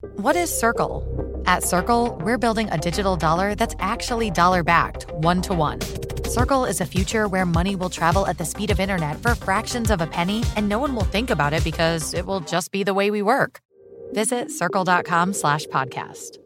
What is Circle? At Circle, we're building a digital dollar that's actually dollar-backed, one-to-one. Circle is a future where money will travel at the speed of internet for fractions of a penny, and no one will think about it because it will just be the way we work. Visit circle.com/podcast.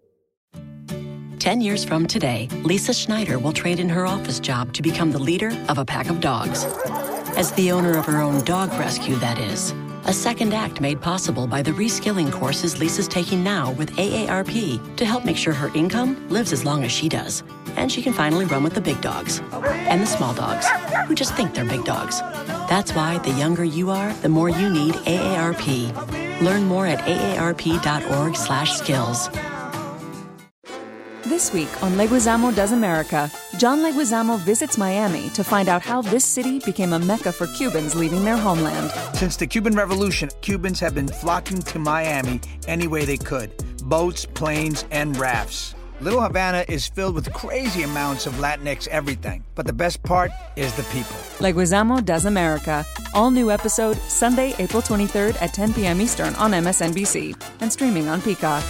10 years from today, Lisa Schneider will trade in her office job to become the leader of a pack of dogs. As the owner of her own dog rescue, that is. A second act made possible by the reskilling courses Lisa's taking now with AARP to help make sure her income lives as long as she does. And she can finally run with the big dogs and the small dogs who just think they're big dogs. That's why the younger you are, the more you need AARP. Learn more at aarp.org/skills. This week on Leguizamo Does America, John Leguizamo visits Miami to find out how this city became a mecca for Cubans leaving their homeland. Since the Cuban Revolution, Cubans have been flocking to Miami any way they could. Boats, planes, and rafts. Little Havana is filled with crazy amounts of Latinx everything. But the best part is the people. Leguizamo Does America. All new episode Sunday, April 23rd at 10 p.m. Eastern on MSNBC and streaming on Peacock.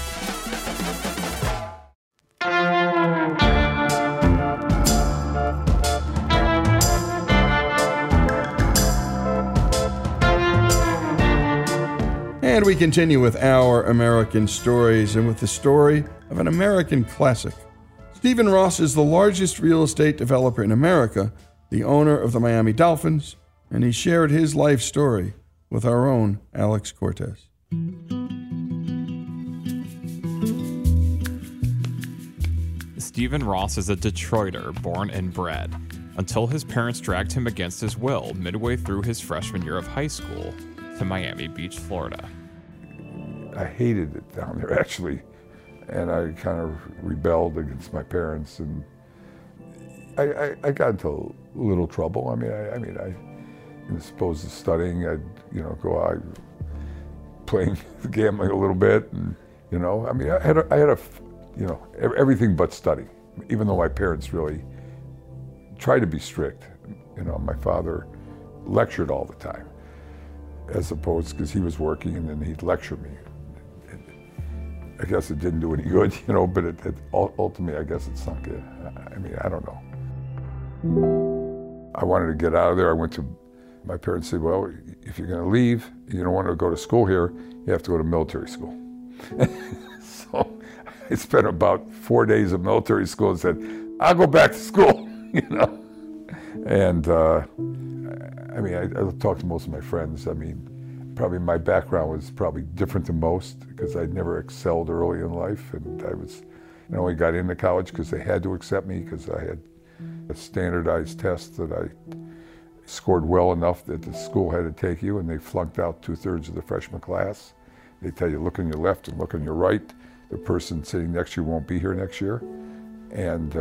And we continue with our American stories and with the story of an American classic. Stephen Ross is the largest real estate developer in America, the owner of the Miami Dolphins, and he shared his life story with our own Alex Cortez. Stephen Ross is a Detroiter born and bred, until his parents dragged him against his will midway through his freshman year of high school to Miami Beach, Florida. I hated it down there, actually, and I kind of rebelled against my parents, and I got into a little trouble. I as opposed to studying, I'd go out playing gambling a little bit, and I had everything but study. Even though my parents really tried to be strict, my father lectured all the time, as opposed because he was working and then he'd lecture me. I guess it didn't do any good, but it ultimately, I guess it sunk in. I don't know. I wanted to get out of there. My parents said, well, if you're going to leave, you don't want to go to school here, you have to go to military school. So I spent about 4 days of military school and said, I'll go back to school, And I talked to most of my friends. Probably my background was probably different than most because I'd never excelled early in life, and I only got into college because they had to accept me because I had a standardized test that I scored well enough that the school had to take you, and they flunked out 2/3 of the freshman class. They tell you, look on your left and look on your right. The person sitting next to you won't be here next year, and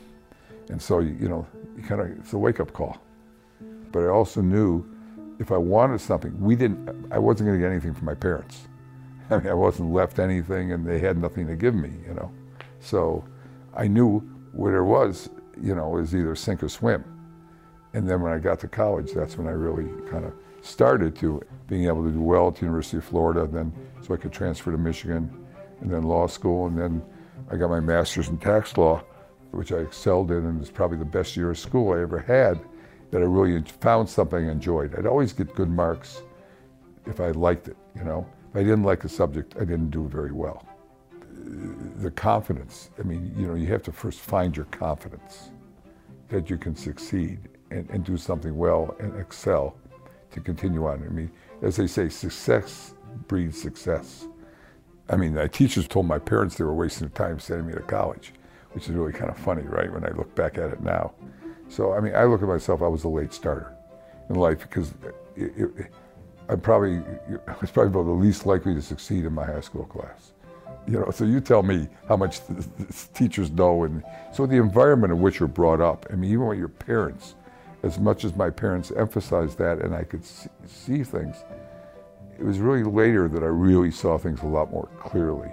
so it's a wake-up call. But I also knew if I wanted something, I wasn't going to get anything from my parents. I wasn't left anything, and they had nothing to give me, So I knew what it was, was either sink or swim. And then when I got to college, that's when I really kind of started to being able to do well at the University of Florida, then so I could transfer to Michigan, and then law school, and then I got my master's in tax law, which I excelled in, and it was probably the best year of school I ever had, that I really found something I enjoyed. I'd always get good marks if I liked it, If I didn't like the subject, I didn't do very well. The confidence, you have to first find your confidence that you can succeed and do something well and excel to continue on. As they say, success breeds success. My teachers told my parents they were wasting their time sending me to college, which is really kind of funny, right, when I look back at it now. So, I look at myself, I was a late starter in life because I was probably about the least likely to succeed in my high school class. So you tell me how much the teachers know. And so the environment in which you're brought up, even with your parents, as much as my parents emphasized that and I could see things, it was really later that I really saw things a lot more clearly,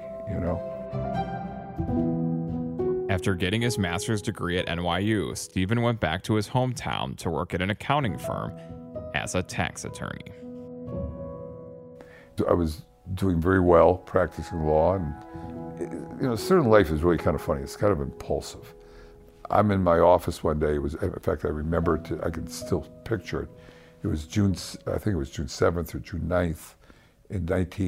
After getting his master's degree at NYU, Stephen went back to his hometown to work at an accounting firm as a tax attorney. I was doing very well, practicing law, and certain life is really kind of funny. It's kind of impulsive. I'm in my office one day. In fact, I remember it. I can still picture it. It was June 7th or June 9th in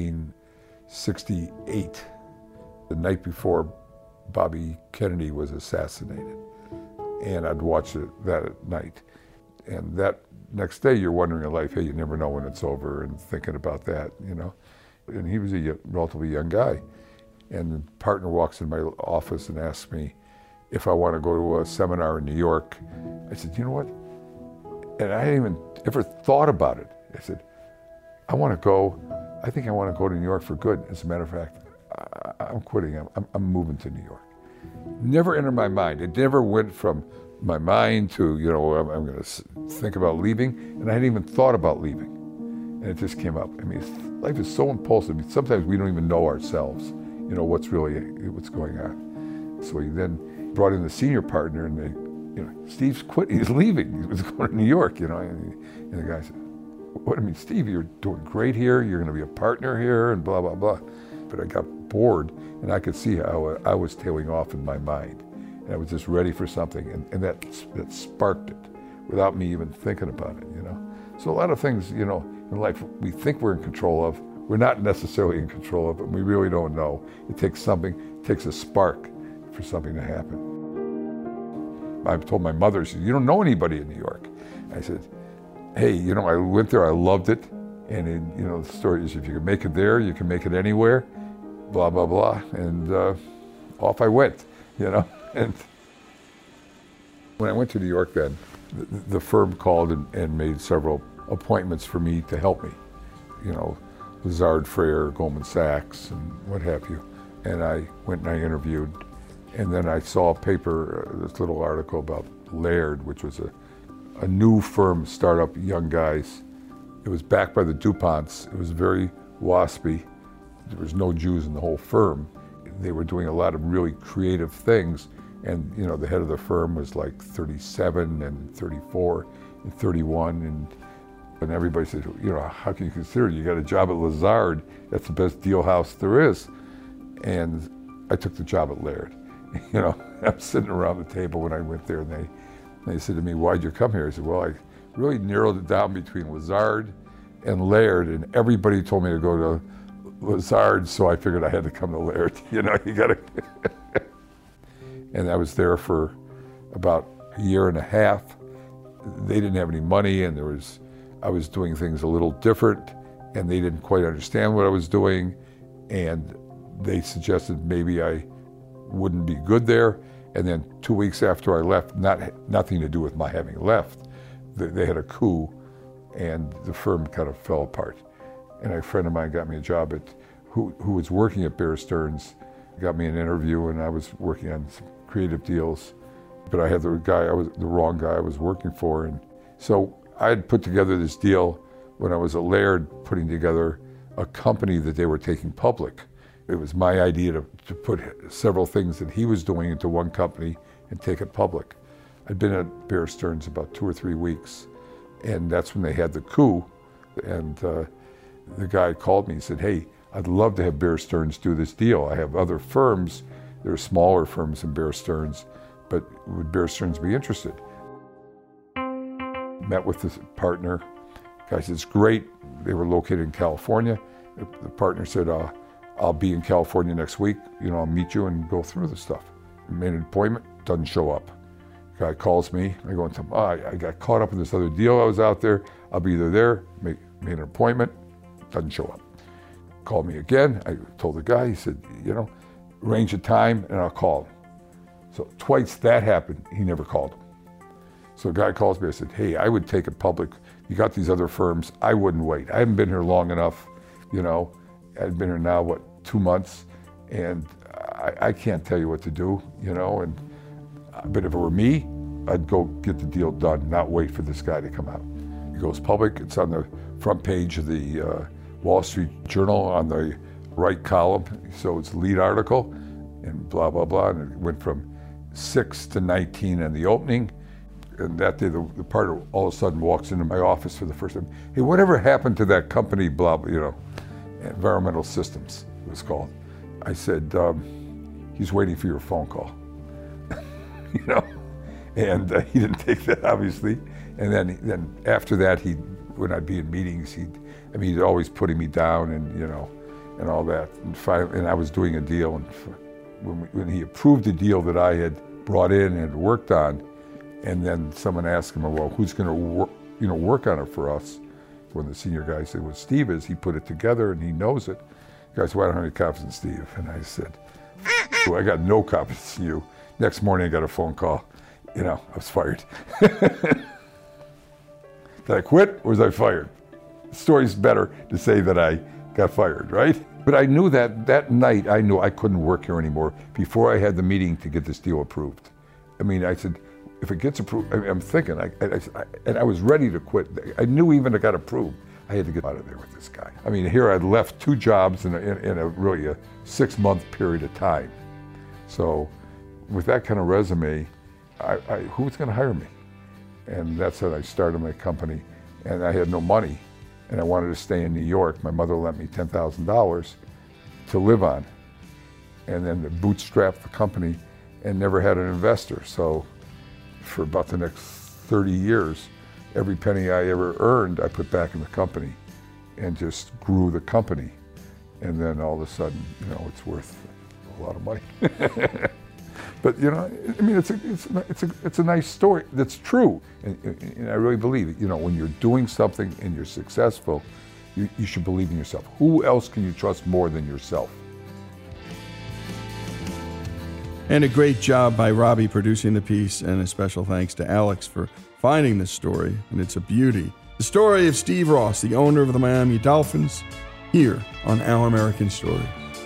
1968, the night before Bobby Kennedy was assassinated. And I'd watched it that at night. And that next day, you're wondering in life, hey, you never know when it's over, and thinking about that, And he was a relatively young guy. And the partner walks in my office and asks me if I want to go to a seminar in New York. I said, you know what? And I hadn't even ever thought about it. I said, I think I want to go to New York for good. As a matter of fact, I'm quitting. I'm moving to New York. Never entered my mind. It never went from my mind to, I'm going to think about leaving. And I hadn't even thought about leaving. And it just came up. I mean, life is so impulsive. Sometimes we don't even know ourselves, what's going on. So he then brought in the senior partner, and Steve's quit. He's leaving. He was going to New York, And the guy said, "What? I mean, Steve, you're doing great here. You're going to be a partner here, and blah blah blah." But I got bored, and I could see how I was tailing off in my mind, and I was just ready for something, and that sparked it, without me even thinking about it, So a lot of things, in life we think we're in control of, we're not necessarily in control of, and we really don't know. It takes a spark for something to happen. I told my mother, she said, "You don't know anybody in New York." I said, "Hey, I went there, I loved it, and the story is if you can make it there, you can make it anywhere, blah, blah, blah," and off I went, And when I went to New York then, the firm called and made several appointments for me to help me, Lazard Frères, Goldman Sachs, and what have you. And I went and I interviewed. And then I saw a paper, this little article about Laird, which was a new firm, startup, young guys. It was backed by the DuPonts. It was very waspy. There was no Jews in the whole firm. They were doing a lot of really creative things. And, the head of the firm was like 37 and 34 and 31. And everybody said, how can you consider it? You got a job at Lazard. That's the best deal house there is. And I took the job at Laird. I'm sitting around the table when I went there, and they said to me, "Why'd you come here?" I said, "Well, I really narrowed it down between Lazard and Laird, and everybody told me to go to Lazard, so I figured I had to come to Laird." You got to. And I was there for about a year and a half. They didn't have any money, and I was doing things a little different, and they didn't quite understand what I was doing, and they suggested maybe I wouldn't be good there. And then 2 weeks after I left, nothing to do with my having left, they had a coup, and the firm kind of fell apart. And a friend of mine got me a job who was working at Bear Stearns, got me an interview, and I was working on some creative deals, but I had the wrong guy I was working for. And so I had put together this deal when I was at Laird, putting together a company that they were taking public. It was my idea to put several things that he was doing into one company and take it public. I'd been at Bear Stearns about 2 or 3 weeks, and that's when they had the coup. And the guy called me and said, "Hey, I'd love to have Bear Stearns do this deal. I have other firms, there are smaller firms than Bear Stearns, but would Bear Stearns be interested?" Met with this partner. The guy said, "It's great." They were located in California. The partner said, "I'll be in California next week. I'll meet you and go through the stuff." Made an appointment, doesn't show up. Guy calls me. I go and tell him, I got caught up in this other deal. I was out there. I'll be either there. Made an appointment, doesn't show up. Called me again. I told the guy. He said, arrange a time and I'll call him. So twice that happened. He never called him. So the guy calls me. I said, "Hey, I would take it public. You got these other firms. I wouldn't wait. I haven't been here long enough. I've been here now, 2 months, and I can't tell you what to do, but if it were me, I'd go get the deal done, not wait for this guy to come out." It goes public. It's on the front page of the Wall Street Journal on the right column, so it's the lead article, and blah, blah, blah, and it went from 6 to 19 in the opening. And that day, the partner all of a sudden walks into my office for the first time. "Hey, whatever happened to that company, blah, blah," Environmental Systems, it was called. I said, he's waiting for your phone call. You know? And he didn't take that, obviously. And then after that, when I'd be in meetings, he'd always putting me down and, you know, and all that. And finally, and I was doing a deal, and when he approved the deal that I had brought in and worked on, and then someone asked him, well, who's going to work on it for us? When the senior guy said, well, Steve is, he put it together and he knows it. The guy said, well, I don't have any confidence in Steve. And I said, I got no confidence in you. Next morning, I got a phone call. You know, I was fired. Did I quit or was I fired? The story's better to say that I got fired, right? But I knew that night, I knew I couldn't work here anymore before I had the meeting to get this deal approved. I mean, I said, if it gets approved, I'm thinking, and I was ready to quit. I knew even if it got approved, I had to get out of there with this guy. I mean, here I'd left 2 jobs in a really a 6-month period of time. So with that kind of resume, who was going to hire me? And that's when I started my company, and I had no money, and I wanted to stay in New York. My mother lent me $10,000 to live on, and then bootstrapped the company and never had an investor. So for about the next 30 years, every penny I ever earned, I put back in the company and just grew the company. And then all of a sudden, you know, it's worth a lot of money. But, you know, I mean, it's a nice story that's true. And I really believe it. You know, when you're doing something and you're successful, you should believe in yourself. Who else can you trust more than yourself? And a great job by Robbie producing the piece, and a special thanks to Alex for finding this story, and it's a beauty. The story of Steve Ross, the owner of the Miami Dolphins, here on Our American Stories.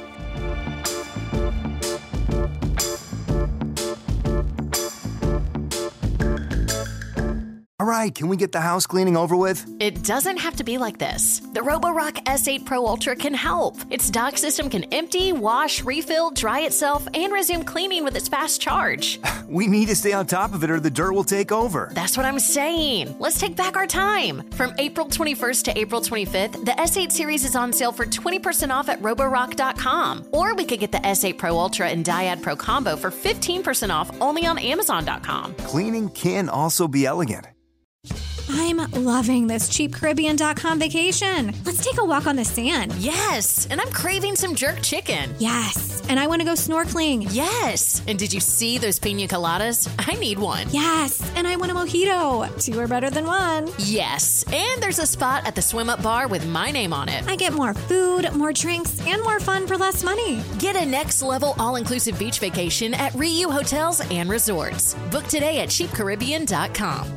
All right, can we get the house cleaning over with? It doesn't have to be like this. The Roborock S8 Pro Ultra can help. Its dock system can empty, wash, refill, dry itself, and resume cleaning with its fast charge. We need to stay on top of it or the dirt will take over. That's what I'm saying. Let's take back our time. From April 21st to April 25th, the S8 series is on sale for 20% off at Roborock.com. Or we could get the S8 Pro Ultra and Dyad Pro Combo for 15% off only on Amazon.com. Cleaning can also be elegant. I'm loving this CheapCaribbean.com vacation. Let's take a walk on the sand. Yes, and I'm craving some jerk chicken. Yes, and I want to go snorkeling. Yes, and did you see those pina coladas? I need one. Yes, and I want a mojito. 2 are better than 1. Yes, and there's a spot at the Swim Up Bar with my name on it. I get more food, more drinks, and more fun for less money. Get a next-level all-inclusive beach vacation at Riu Hotels and Resorts. Book today at CheapCaribbean.com.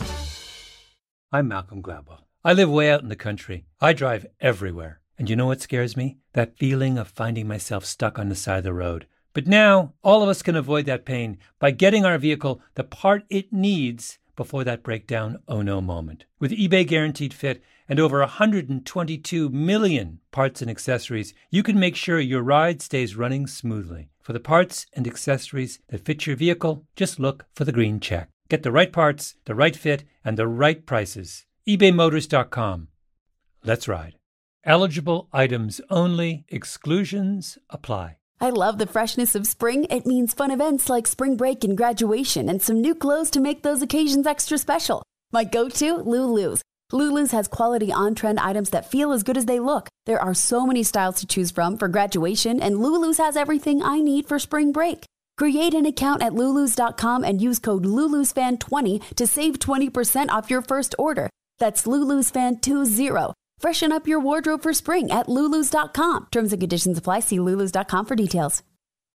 I'm Malcolm Gladwell. I live way out in the country. I drive everywhere. And you know what scares me? That feeling of finding myself stuck on the side of the road. But now, all of us can avoid that pain by getting our vehicle the part it needs before that breakdown oh no moment. With eBay Guaranteed Fit and over 122 million parts and accessories, you can make sure your ride stays running smoothly. For the parts and accessories that fit your vehicle, just look for the green check. Get the right parts, the right fit, and the right prices. ebaymotors.com. Let's ride. Eligible items only. Exclusions apply. I love the freshness of spring. It means fun events like spring break and graduation and some new clothes to make those occasions extra special. My go-to, Lulu's. Lulu's has quality on-trend items that feel as good as they look. There are so many styles to choose from for graduation, and Lulu's has everything I need for spring break. Create an account at Lulus.com and use code LulusFan20 to save 20% off your first order. That's LulusFan20. Freshen up your wardrobe for spring at Lulus.com. Terms and conditions apply. See Lulus.com for details.